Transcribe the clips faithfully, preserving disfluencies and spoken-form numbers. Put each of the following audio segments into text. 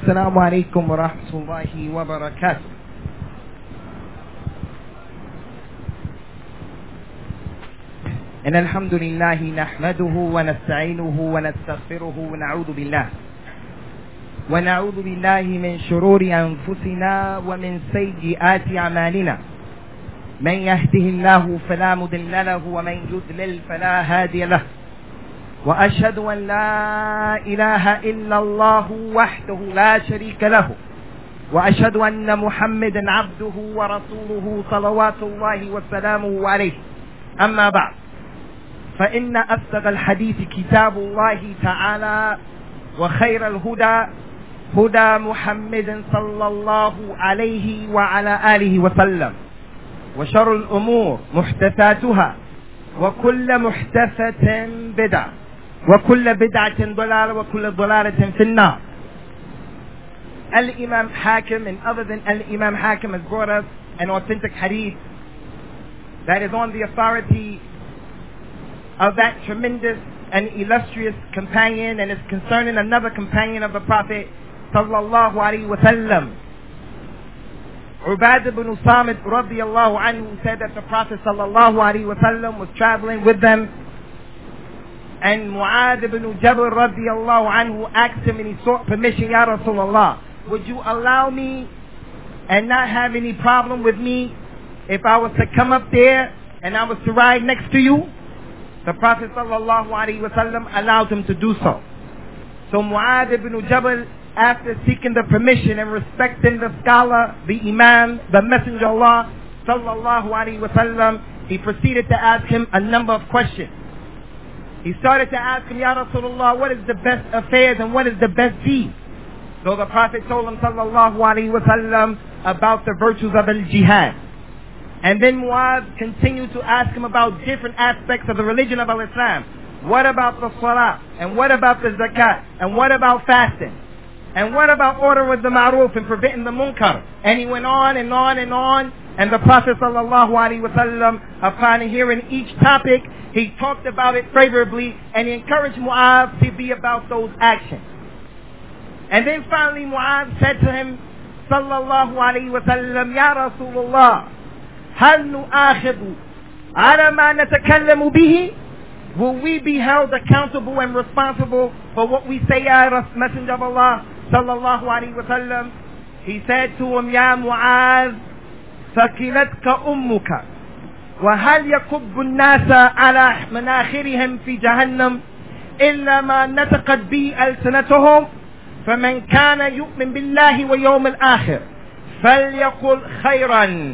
السلام عليكم ورحمة الله وبركاته. إن الحمد لله نحمده ونستعينه ونستغفره ونعوذ بالله ونعوذ بالله من شرور أنفسنا ومن سيئات أعمالنا. من يهده الله فلا مضل له ومن يضلل فلا هادي له. وأشهد أن لا إله إلا الله وحده لا شريك له. وأشهد أن محمدا عبده ورسوله صلوات الله وسلامه عليه. أما بعد، فإن أصدق الحديث كتاب الله تعالى، وخير الهدى هدى محمد صلى الله عليه وعلى آله وسلم. وشر الأمور محدثاتها، وكل محدثة بدعة، وكل بدعة ضلالة، وكل ضلالة في النار. Al-Imam Hakim, and other than Al-Imam Hakim, has brought us an authentic hadith that is on the authority of that tremendous and illustrious companion, and is concerning another companion of the Prophet sallallahu alaihi wasallam. Ubadah ibn Samit radiyallahu anhu said that the Prophet sallallahu alaihi wasallam was traveling with them, and Mu'adh ibn Jabal radiyallahu anhu asked him, and he sought permission, Ya Rasulullah, would you allow me and not have any problem with me if I was to come up there and I was to ride next to you? The Prophet sallallahu alaihi wasallam allowed him to do so. So Mu'adh ibn Jabal, after seeking the permission and respecting the scholar, the Imam, the Messenger of Allah sallallahu alaihi wasallam, he proceeded to ask him a number of questions. He started to ask him, Ya Rasulullah, what is the best affairs and what is the best deed? So the Prophet told him sallallahu alaihi wasallam about the virtues of al-jihad. And then Mu'adh continued to ask him about different aspects of the religion of Islam. What about the salah? And what about the zakat? And what about fasting? And what about order with the ma'ruf and preventing the munkar? And he went on and on and on. And the Prophet sallallahu alaihi wasallam, upon hearing each topic, he talked about it favorably, and he encouraged Mu'adh to be about those actions. And then finally Mu'adh said to him sallallahu alaihi wasallam, Ya Rasulullah, هل نؤاخذ على ما نتكلم به? Will we be held accountable and responsible for what we say, Ya Messenger of Allah sallallahu alaihi wasallam? He said to him, Ya Mu'adh, ثقلتك أمك وهل يكب الناس على مناخرهم في جهنم إلا ما نطقت به ألسنتهم فمن كان يؤمن بالله واليوم الآخر فليقل خيرا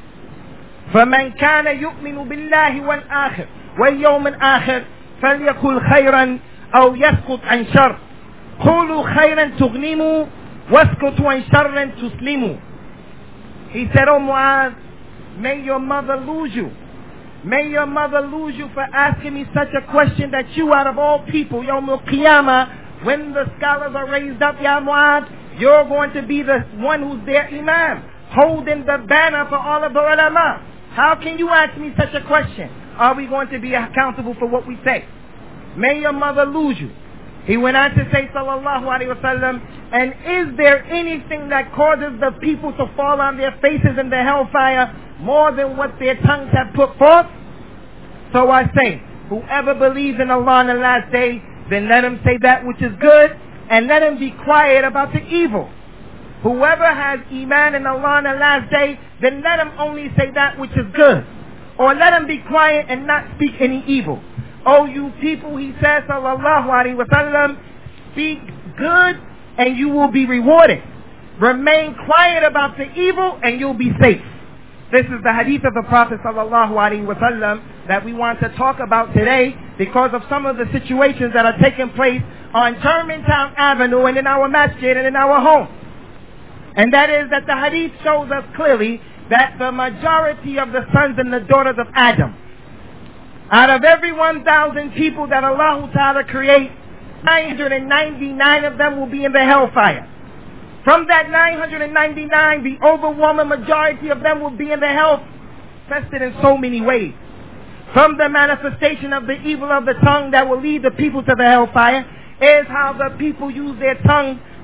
فمن كان يؤمن بالله والآخر واليوم الآخر فليقل خيرا أو يسكت عن شر قولوا خيرا تغنموا واسكتوا عن شر تسلموا. He said, Oh Mu'adh, may your mother lose you. May your mother lose you for asking me such a question that you, out of all people, Yawm al-Qiyamah, when the scholars are raised up, Ya Mu'adh, you're going to be the one who's their imam, holding the banner for all of the ulama. How can you ask me such a question? Are we going to be accountable for what we say? May your mother lose you. He went on to say, sallallahu alaihi wasallam, and is there anything that causes the people to fall on their faces in the hellfire more than what their tongues have put forth? So I say, whoever believes in Allah on the last day, then let him say that which is good, and let him be quiet about the evil. Whoever has iman in Allah on the last day, then let him only say that which is good, or let him be quiet and not speak any evil. Oh, you people, he says, sallallahu alaihi wasallam, speak good and you will be rewarded. Remain quiet about the evil and you'll be safe. This is the hadith of the Prophet sallallahu alaihi wasallam that we want to talk about today, because of some of the situations that are taking place on Germantown Avenue and in our masjid and in our home. And that is that the hadith shows us clearly that the majority of the sons and the daughters of Adam, out of every one thousand people that Allah Ta'ala creates, nine hundred ninety-nine of them will be in the hellfire. From that nine hundred ninety-nine, the overwhelming majority of them will be in the hell, manifested in so many ways. From the manifestation of the evil of the tongue that will lead the people to the hellfire is how the people use their tongue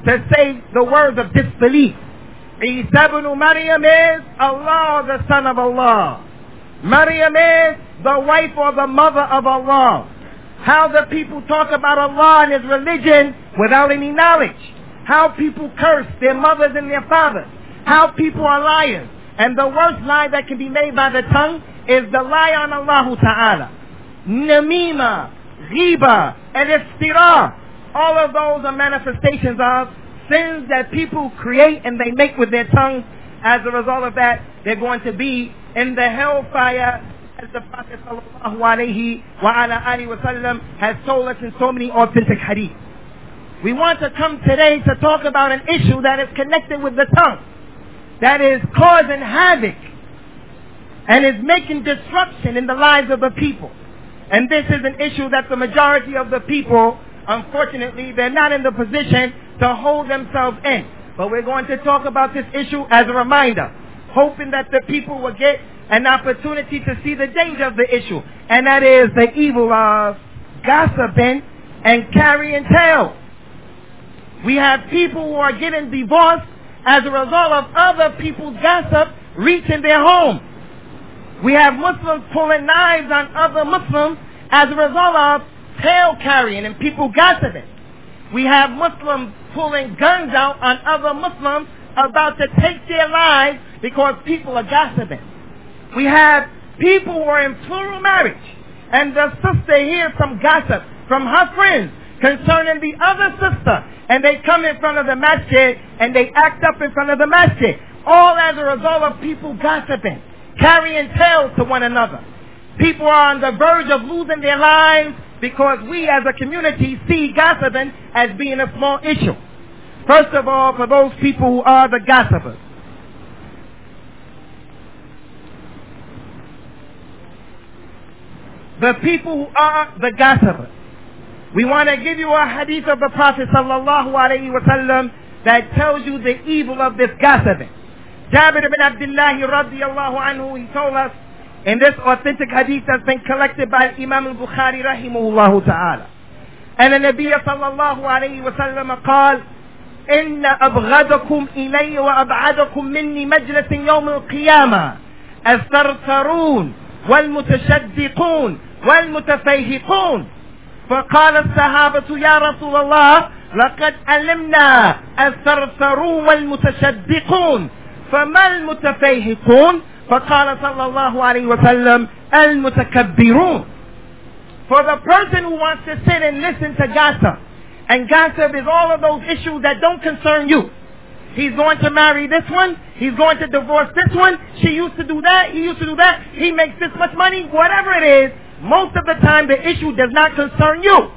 to say the words of disbelief. Isa ibn Maryam is Allah, the son of Allah. Maryam is the wife or the mother of Allah. How the people talk about Allah and His religion without any knowledge. How people curse their mothers and their fathers. How people are liars. And the worst lie that can be made by the tongue is the lie on Allah Ta'ala. Namima, Ghiba, and Iftira. All of those are manifestations of sins that people create and they make with their tongue. As a result of that, they're going to be in the hellfire, as the Prophet sallallahu alayhi wa ala alihi wa sallam has told us in so many authentic hadith. We want to come today to talk about an issue that is connected with the tongue, that is causing havoc and is making destruction in the lives of the people. And this is an issue that the majority of the people, unfortunately, they're not in the position to hold themselves in. But we're going to talk about this issue as a reminder, hoping that the people will get an opportunity to see the danger of the issue. And that is the evil of gossiping and carrying tales. We have people who are getting divorced as a result of other people's gossip reaching their home. We have Muslims pulling knives on other Muslims as a result of tale carrying and people gossiping. We have Muslims pulling guns out on other Muslims about to take their lives because people are gossiping. We have people who are in plural marriage and the sister hears some gossip from her friends concerning the other sister, and they come in front of the masjid and they act up in front of the masjid, all as a result of people gossiping, carrying tales to one another. People are on the verge of losing their lives because we as a community see gossiping as being a small issue. First of all, for those people who are the gossipers, the people who are the gossipers, we want to give you a hadith of the Prophet sallallahu alaihi wasallam that tells you the evil of this gossiping. Jabir ibn Abdullah radiyallahu anhu, he told us in this authentic hadith that's been collected by Imam al-Bukhari rahimahullah ta'ala. And the Nabi sallallahu alayhi wa sallam قال إن أبغضكم إلي وأبعدكم مني مجلس يوم القيامة الثرثرون والمتشدقون والمتفيهقون. فقال الصحابة يا رسول الله لقد علمنا الثرثرون والمتشدقون فما المتفيهقون؟ فقال صلى الله عليه وسلم المتكبرون. For the person who wants to sit and listen to gossip, and gossip is all of those issues that don't concern you. He's going to marry this one, he's going to divorce this one, she used to do that, he used to do that, he makes this much money, whatever it is, most of the time the issue does not concern you.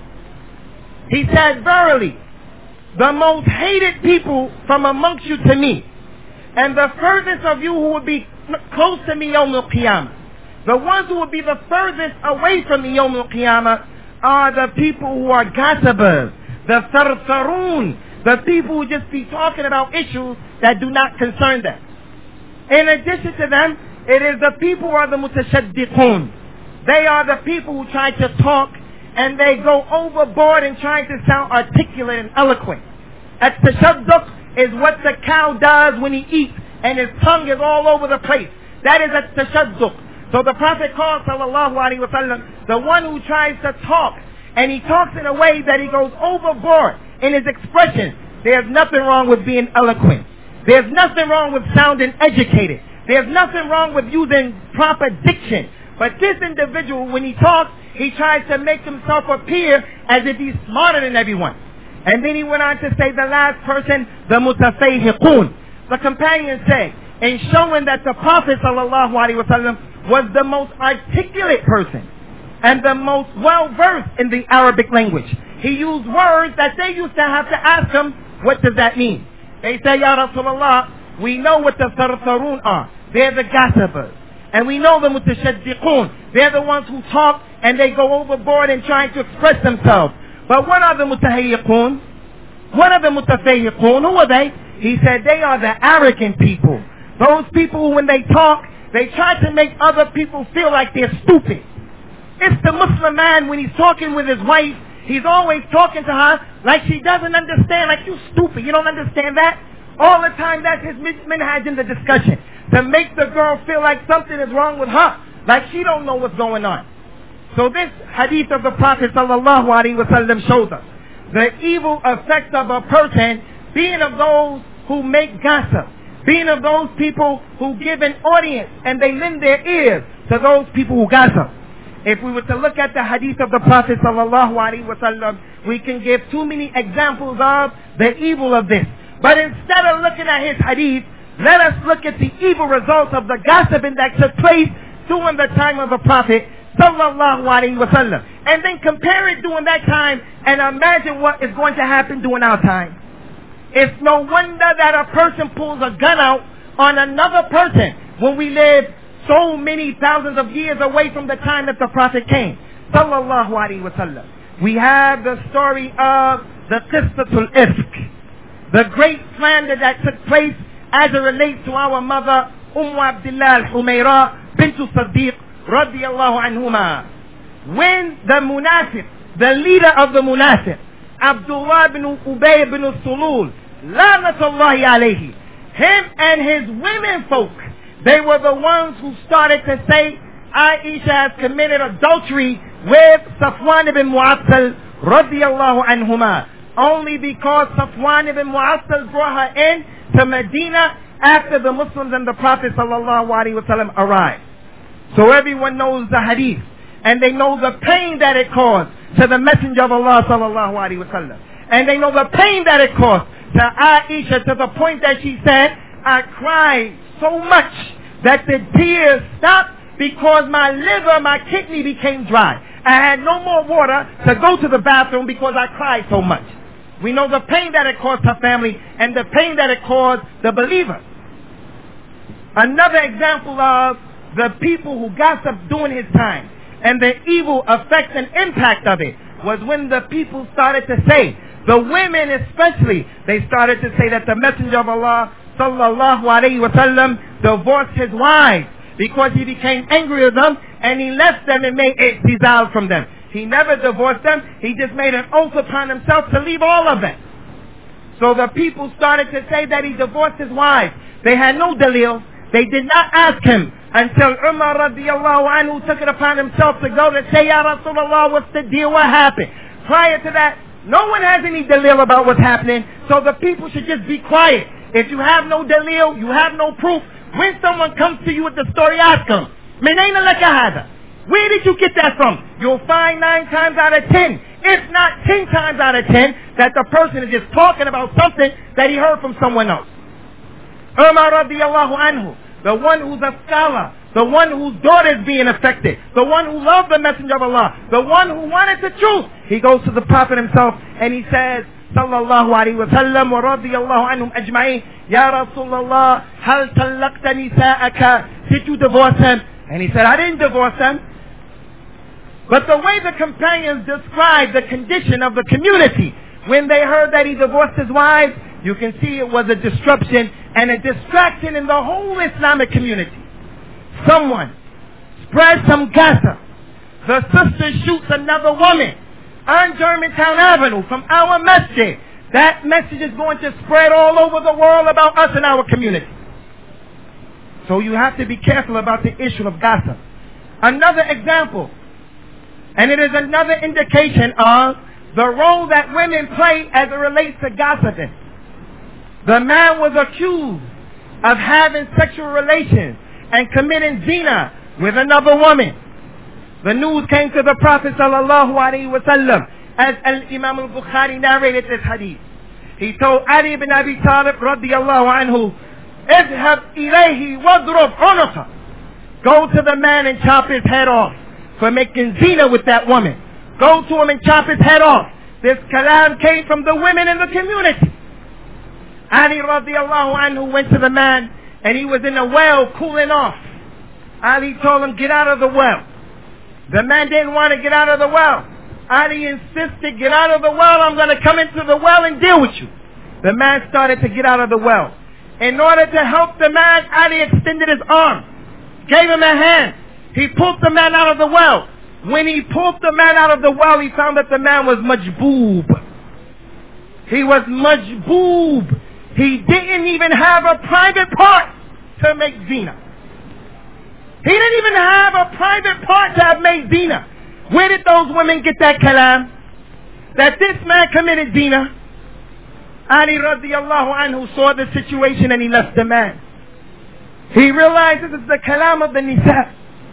He said, verily, the most hated people from amongst you to me, and the furthest of you who would be close to me Yawm al-Qiyamah, the ones who will be the furthest away from me Yawm al-Qiyamah, are the people who are gossipers, the thartharun, the people who just be talking about issues that do not concern them. In addition to them, it is the people who are the mutashaddiqun. They are the people who try to talk and they go overboard in trying to sound articulate and eloquent. At-tashadduq is what the cow does when he eats and his tongue is all over the place. That is at-tashadduq. So the Prophet called sallallahu alaihi wasallam the one who tries to talk, and he talks in a way that he goes overboard in his expression. There's nothing wrong with being eloquent. There's nothing wrong with sounding educated. There's nothing wrong with using proper diction. But this individual, when he talks, he tries to make himself appear as if he's smarter than everyone. And then he went on to say the last person, the mutafayhiqun. The companion said, in showing that the Prophet sallallahu alaihi wasallam was the most articulate person and the most well-versed in the Arabic language. He used words that they used to have to ask him, what does that mean? They say, Ya Rasulullah, we know what the thartharun are. They're the gossipers. And we know the mutashaddiqun. They're the ones who talk and they go overboard in trying to express themselves. But what are the mutahayyiqun? What are the mutafayyiqun? Who are they? He said they are the arrogant people. Those people who, when they talk, they try to make other people feel like they're stupid. It's the Muslim man when he's talking with his wife, He's always talking to her like she doesn't understand, like you stupid, you don't understand that? All the time that's his minhaj in the discussion. To make the girl feel like something is wrong with her, like she don't know what's going on. So this hadith of the Prophet sallallahu alaihi wasallam shows us the evil effects of a person being of those who make gossip, being of those people who give an audience and they lend their ears to those people who gossip. If we were to look at the hadith of the Prophet sallallahu alaihi wasallam, we can give too many examples of the evil of this. But instead of looking at his hadith, let us look at the evil results of the gossiping that took place during the time of the Prophet sallallahu alaihi wasallam, and then compare it during that time and imagine what is going to happen during our time. It's no wonder that a person pulls a gun out on another person when we live so many thousands of years away from the time that the Prophet came sallallahu alaihi wasallam. We have the story of the Qissatul Ifk, the great slander that took place as it relates to our mother Umm Abdullah al-Humayra bint Siddiq radiyallahu anhuma. When the Munafiq, the leader of the Munafiq, Abdullah ibn Ubay ibn Sulul, lanatullahi alayhi, him and his women folk, they were the ones who started to say Aisha has committed adultery with Safwan ibn Mu'attal radiyallahu anhuma, only because Safwan ibn Mu'attal brought her in to Medina after the Muslims and the Prophet sallallahu alaihi wasallam arrived. So everyone knows the hadith, and they know the pain that it caused to the Messenger of Allah sallallahu alaihi wasallam, and they know the pain that it caused to Aisha, to the point that she said, I cried so much that the tears stopped because my liver, my kidney became dry. I had no more water to go to the bathroom because I cried so much. We know the pain that it caused her family and the pain that it caused the believer. Another example of the people who gossiped during his time and the evil effects and impact of it was when the people started to say, the women especially, they started to say that the Messenger of Allah sallallahu alaihi wasallam divorced his wives because he became angry with them and he left them and made i'tizal from them. He never divorced them. He just made an oath upon himself to leave all of them. So the people started to say that he divorced his wives. They had no dalil. They did not ask him until Umar radiallahu anhu took it upon himself to go to say, Ya Rasulullah, what's the deal? What happened? Prior to that, no one has any dalil about what's happening, so the people should just be quiet. If you have no dalil, you have no proof, when someone comes to you with the story, ask them, Min ayna laka hada? Where did you get that from? You'll find nine times out of ten, if not ten times out of ten, that the person is just talking about something that he heard from someone else. Umar radiallahu anhu, the one who's a scholar, the one whose daughter is being affected, the one who loved the Messenger of Allah, the one who wanted the truth, he goes to the Prophet himself and he says, sallallahu alayhi wa sallam wa radiyallahu anhum ajma'in, Ya Rasulullah, hal talaqta nisa'aka, did you divorce him? And he said, I didn't divorce him. But the way the companions described the condition of the community when they heard that he divorced his wives, you can see it was a disruption and a distraction in the whole Islamic community. Someone spread some gossip. The sister shoots another woman on Germantown Avenue from our masjid. That message is going to spread all over the world about us and our community. So you have to be careful about the issue of gossip. Another example, and it is another indication of the role that women play as it relates to gossiping. The man was accused of having sexual relations and committing zina with another woman. The news came to the Prophet sallallahu alaihi wasallam as Al-Imam al-Bukhari narrated this hadith. He told Ali ibn Abi Talib radiyallahu anhu, اذهب إليه واضرب عنقه. Go to the man and chop his head off for making zina with that woman. Go to him and chop his head off. This kalam came from the women in the community. Ali radiallahu anhu went to the man and he was in a well cooling off. Ali told him, get out of the well. The man didn't want to get out of the well. Ali insisted, get out of the well, I'm going to come into the well and deal with you. The man started to get out of the well. In order to help the man, Ali extended his arm, gave him a hand. He pulled the man out of the well. When he pulled the man out of the well, he found that the man was majboob. He was majboob. He didn't even have a private part to make zina. He didn't even have a private part to have made zina. Where did those women get that kalam? That this man committed zina. Ali radiallahu anhu saw the situation and he left the man. He realized this is the kalam of the nisa.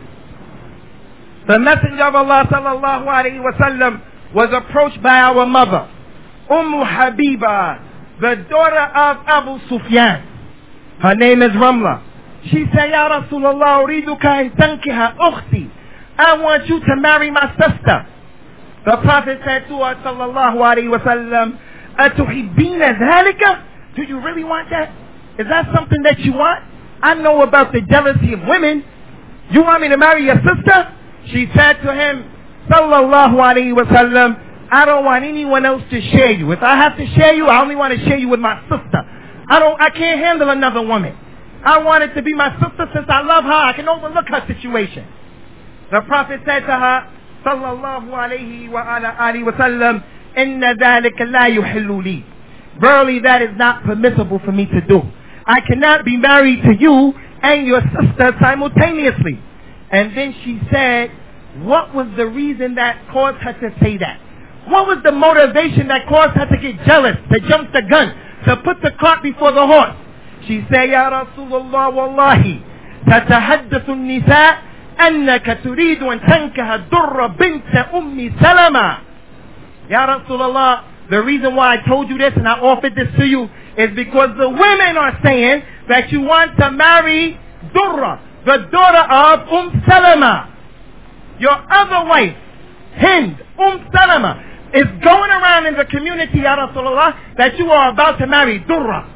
The Messenger of Allah sallallahu alayhi wa sallam was approached by our mother, Umm Habiba, the daughter of Abu Sufyan. Her name is Ramla. She said, Ya Rasulullah, uriduka an tankiha ukhti. I want you to marry my sister. The Prophet said to her, sallallahu alayhi wa sallam, atuhibbina dhalika? Do you really want that? Is that something that you want? I know about the jealousy of women. You want me to marry your sister? She said to him, sallallahu alayhi wa sallam, I don't want anyone else to share you. If I have to share you, I only want to share you with my sister. I don't, I can't handle another woman. I want it to be my sister since I love her. I can overlook her situation. The Prophet said to her, sallallahu alayhi wa ala alihi wa sallam, inna dhalika la yuhillu li. Verily that is not permissible for me to do. I cannot be married to you and your sister simultaneously. And then she said, what was the reason that caused her to say that? What was the motivation that caused her to get jealous, to jump the gun, to put the cart before the horse? She said, Ya Rasulullah, wallahi, tatahaddathu an-nisa annaka turidu an tankaha Durra bint Ummi Salama. Ya Rasulullah, the reason why I told you this and I offered this to you is because the women are saying that you want to marry Durra, the daughter of Umm Salama. Your other wife, Hind, Umm Salama, is going around in the community, Ya Rasulullah, that you are about to marry Durra.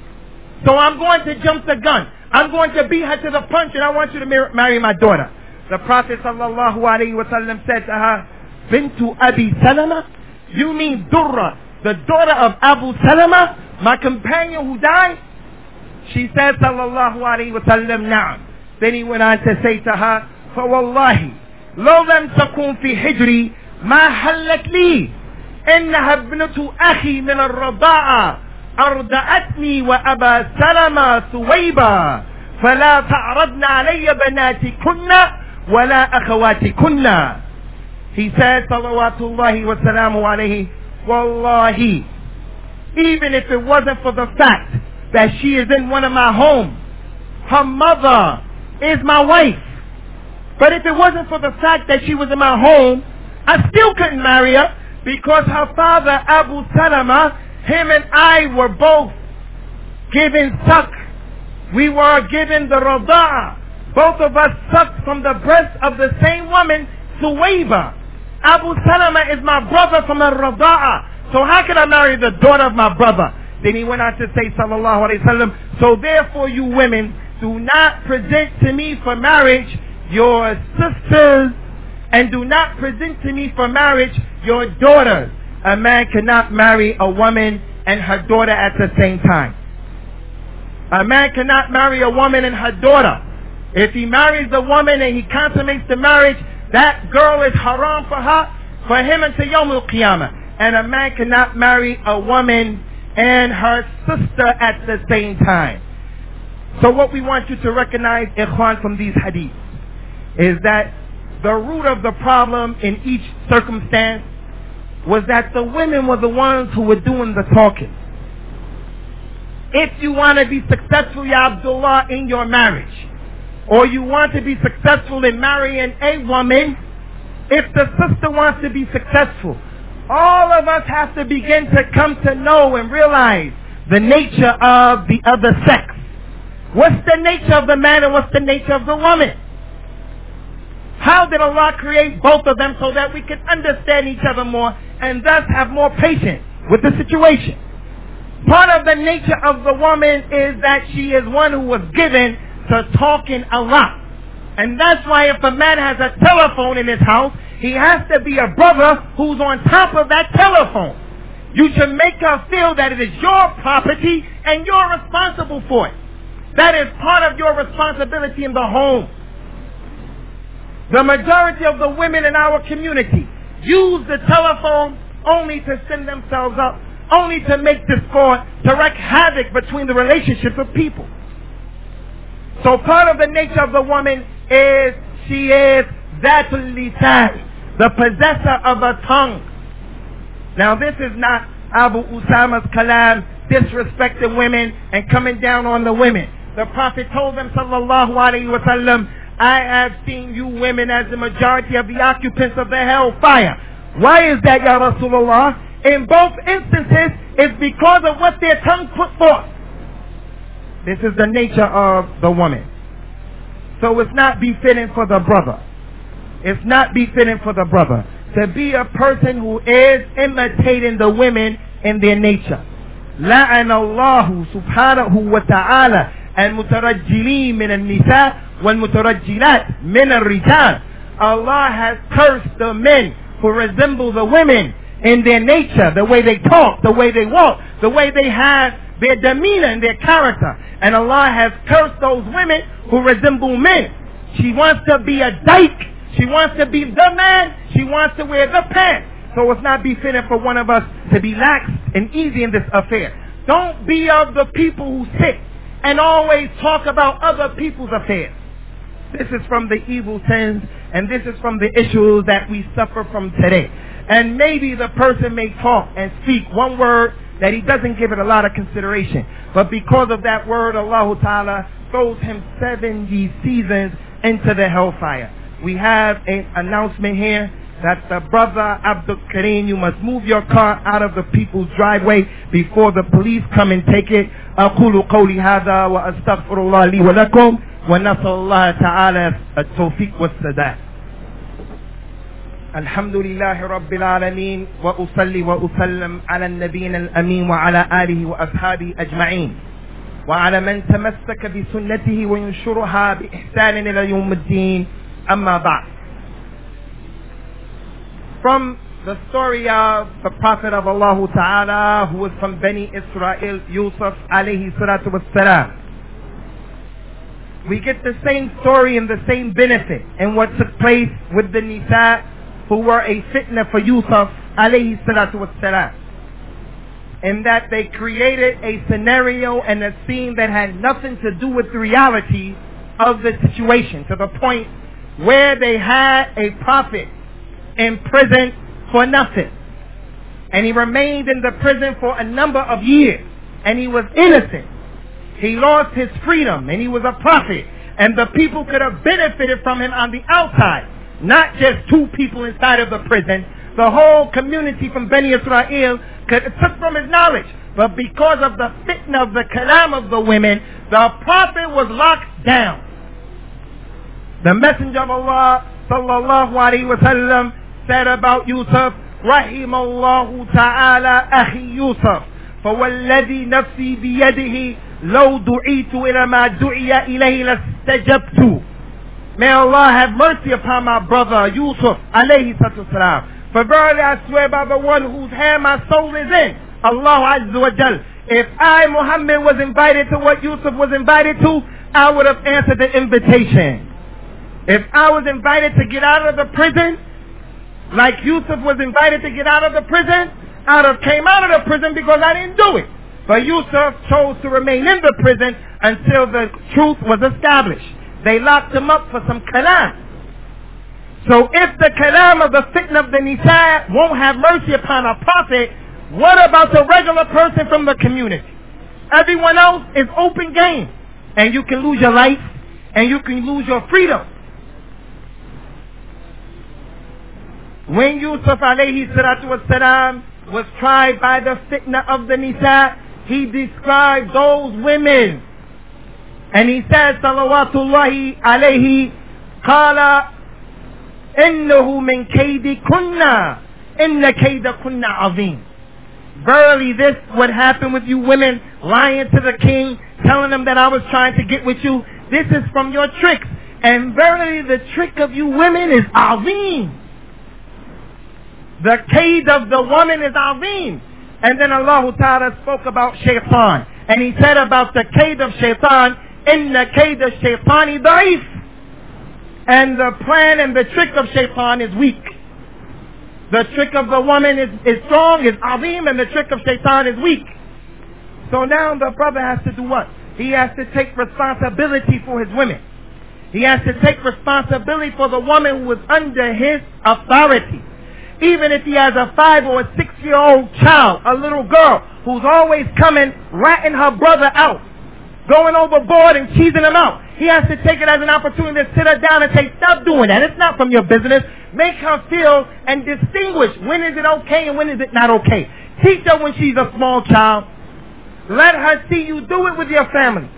So I'm going to jump the gun. I'm going to beat her to the punch and I want you to mar- marry my daughter. The Prophet sallallahu alayhi wa sallam said to her, Bintu Abi Salama? You mean Durra, the daughter of Abu Salama, my companion who died? She said sallallahu alayhi wa sallam, na'am. Then he went on to say to her, فوالله لو لم تكن في حجري ما حلت لي إنها ابنة أخي من الرضاعة أرضعتني وأبا سلمة ثويبا فلا تعرضن علي بناتكن ولا أخواتكن. He said salawatullahi wa salamu alayhi, wallahi, even if it wasn't for the fact that she is in one of my homes, her mother is my wife. But if it wasn't for the fact that she was in my home, I still couldn't marry her because her father, Abu Salama, him and I were both given suck. We were given the rada'ah. Both of us sucked from the breast of the same woman, Suwayba. Abu Salama is my brother from the rada'ah. So how can I marry the daughter of my brother? Then he went on to say, sallallahu alayhi wa sallam, so therefore you women, do not present to me for marriage your sisters, and do not present to me for marriage your daughters. A man cannot marry a woman and her daughter at the same time. A man cannot marry a woman and her daughter. If he marries the woman and he consummates the marriage, that girl is haram for her, for him until Yawm al-Qiyamah. And a man cannot marry a woman and her sister at the same time. So what we want you to recognize, ikhwan, from these hadiths, is that the root of the problem in each circumstance was that the women were the ones who were doing the talking. If you want to be successful, Ya Abdullah, in your marriage, or you want to be successful in marrying a woman, if the sister wants to be successful, all of us have to begin to come to know and realize the nature of the other sex. What's the nature of the man and what's the nature of the woman? How did Allah create both of them so that we can understand each other more and thus have more patience with the situation? Part of the nature of the woman is that she is one who was given to talking a lot. And that's why if a man has a telephone in his house, he has to be a brother who's on top of that telephone. You should make her feel that it is your property and you're responsible for it. That is part of your responsibility in the home. The majority of the women in our community use the telephone only to send themselves up, only to make discord, to wreak havoc between the relationships of people. So part of the nature of the woman is she is Zatul Lisan, the possessor of a tongue. Now this is not Abu Usama's kalam disrespecting women and coming down on the women. The Prophet told them, sallallahu alayhi wa sallam, I have seen you women as the majority of the occupants of the hellfire. Why is that, Ya Rasulullah? In both instances, it's because of what their tongue put forth. This is the nature of the woman. So it's not befitting for the brother. It's not befitting for the brother to be a person who is imitating the women in their nature. لَعَنَ اللَّهُ سُبْحَانَهُ وَتَعَالَى الْمُتَرَجِّلِينَ مِنَ النِّسَاءِ وَالْمُتَرَجِّلَاتِ مِنَ الرِّجَالِ. Allah has cursed the men who resemble the women in their nature, the way they talk, the way they walk, the way they have their demeanor and their character. And Allah has cursed those women who resemble men. She wants to be a dyke. She wants to be the man. She wants to wear the pants. So it's not befitting for one of us to be lax and easy in this affair. Don't be of the people who sit and always talk about other people's affairs. This is from the evil sins, and this is from the issues that we suffer from today. And maybe the person may talk and speak one word that he doesn't give it a lot of consideration. But because of that word, Allah Ta'ala throws him seventy seasons into the hellfire. We have an announcement here that the brother Abdul Kareem, you must move your car out of the people's driveway before the police come and take it. أقول قولي هذا وأستغفر الله لي ولكم ونسأل الله تعالى التوفيق والسداد. الحمد لله رب العالمين وأصلي وأسلم على النبي الأمين وعلى آله وأصحابه أجمعين وعلى من تمسك بسنته وينشرها بإحسان إلى يوم الدين. أما بعد. From the story of the Prophet of Allah Ta'ala, who was from Bani Israel, Yusuf alayhi salatu wassalam, we get the same story and the same benefit in what took place with the Nisa, who were a fitna for Yusuf alayhi salatu wassalam, in that they created a scenario and a scene that had nothing to do with the reality of the situation, to the point where they had a prophet in prison for nothing. And he remained in the prison for a number of years. And he was innocent. He lost his freedom and he was a prophet. And the people could have benefited from him on the outside. Not just two people inside of the prison. The whole community from Bani Israel could have took from his knowledge. But because of the fitna of the kalam of the women, the prophet was locked down. The Messenger of Allah sallallahu alayhi wa sallam said about Yusuf, رحم الله تعالى أخي يوسف فوالذي نفسي بيده لو دعيت إلى ما دعي إليه لاستجبت. May Allah have mercy upon my brother Yusuf alayhi salam. For verily I swear by the one whose hand my soul is in, Allah Azza wa Jal. If I, Muhammad, was invited to what Yusuf was invited to, I would have answered the invitation. If I was invited to get out of the prison, like Yusuf was invited to get out of the prison, I would have came out of the prison because I didn't do it. But Yusuf chose to remain in the prison until the truth was established. They locked him up for some kalam. So if the kalam of the fitna of the Nisa won't have mercy upon a prophet, what about the regular person from the community? Everyone else is open game. And you can lose your life and you can lose your freedom. When Yusuf alayhi salatu wassalam was tried by the fitna of the Nisa, he described those women. And he said, salawatullahi alayhi, qala, innahu min kaydi kunna, inna kayda kunna azim. Verily this would happen with you women, lying to the king, telling him that I was trying to get with you. This is from your tricks. And verily the trick of you women is azim. The kaid of the woman is azim. And then Allah Ta'ala spoke about shaitan. And he said about the kaid of shaitan, inna kaid of shaitani da'if. And the plan and the trick of shaitan is weak. The trick of the woman is, is strong, is azim, and the trick of shaitan is weak. So now the brother has to do what? He has to take responsibility for his women. He has to take responsibility for the woman who is under his authority. Even if he has a five or a six year old child, a little girl, who's always coming, ratting her brother out, going overboard and cheesing him out. He has to take it as an opportunity to sit her down and say, stop doing that. It's not from your business. Make her feel and distinguish when is it okay and when is it not okay. Teach her when she's a small child. Let her see you do it with your family.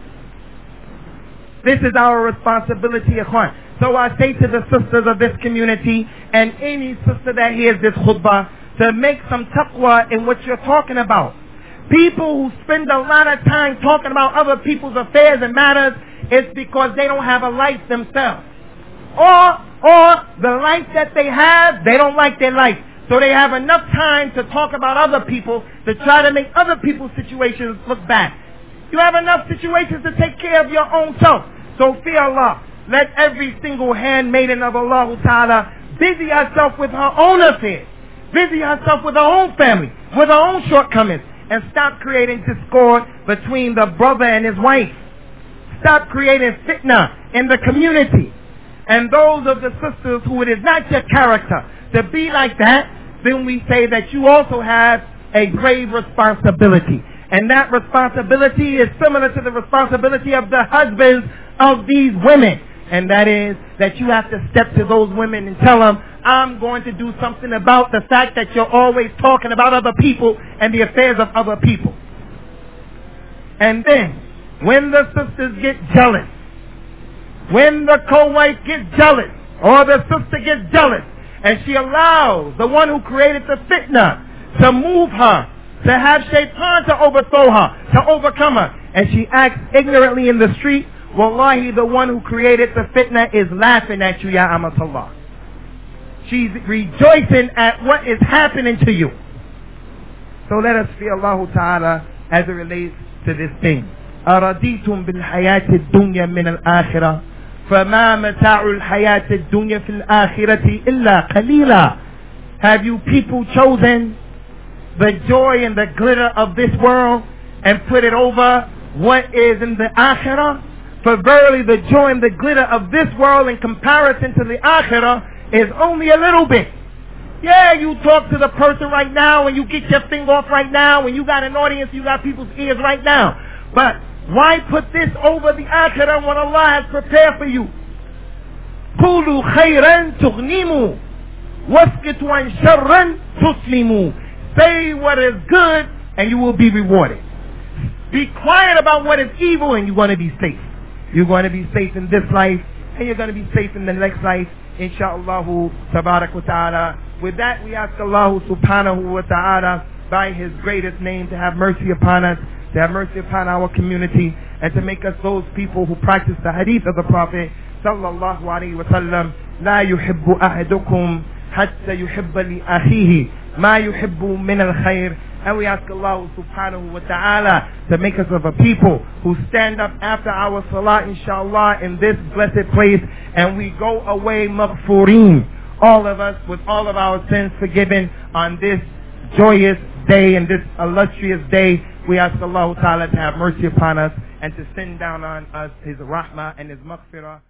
This is our responsibility, Ikhwan. So I say to the sisters of this community and any sister that hears this khutbah to make some taqwa in what you're talking about. People who spend a lot of time talking about other people's affairs and matters is because they don't have a life themselves. Or, or the life that they have, they don't like their life. So they have enough time to talk about other people to try to make other people's situations look bad. You have enough situations to take care of your own self. So fear Allah. Let every single handmaiden of Allah Ta'ala busy herself with her own affairs. Busy herself with her own family, with her own shortcomings. And stop creating discord between the brother and his wife. Stop creating fitna in the community. And those of the sisters who it is not your character to be like that, then we say that you also have a grave responsibility. And that responsibility is similar to the responsibility of the husbands of these women. And that is that you have to step to those women and tell them, I'm going to do something about the fact that you're always talking about other people and the affairs of other people. And then, when the sisters get jealous, when the co-wife gets jealous, or the sister gets jealous, and she allows the one who created the fitna to move her, to have shaitan to overthrow her, to overcome her, and she acts ignorantly in the street, wallahi, the one who created the fitna is laughing at you, ya Amatallah. She's rejoicing at what is happening to you. So let us fear Allah Ta'ala as it relates to this thing. أَرَضِيتُمْ بِالْحَيَاةِ الدُّنْيَا مِنَ الْآخِرَةِ فَمَا مَتَاعُ الْحَيَاةِ الدُّنْيَا فِي الْآخِرَةِ إِلَّا قَلِيلًا. Have you people chosen the joy and the glitter of this world and put it over what is in the akhirah? For verily the joy and the glitter of this world in comparison to the akhirah is only a little bit. Yeah, you talk to the person right now and you get your finger off right now and you got an audience, you got people's ears right now. But why put this over the akhirah when Allah has prepared for you? قُولُوا خَيْرًا تُغْنِمُوا وَاسْكِتُوا عَنْ شَرًّا تُسْلِمُوا. Say what is good and you will be rewarded. Be quiet about what is evil and you're going to be safe. You're going to be safe in this life and you're going to be safe in the next life. Insha'Allah tabarak wa ta'ala. With that we ask Allah subhanahu wa ta'ala by his greatest name to have mercy upon us, to have mercy upon our community, and to make us those people who practice the hadith of the Prophet sallallahu alayhi wa sallam. لا يحب أحدكم حتى يحب لأخيه ما يحب من الخير. And we ask Allah subhanahu wa ta'ala to make us of a people who stand up after our salah, inshallah, in this blessed place, and we go away maghfureen, all of us, with all of our sins forgiven on this joyous day and this illustrious day. We ask Allah ta'ala to have mercy upon us and to send down on us his rahmah and his maghfirah.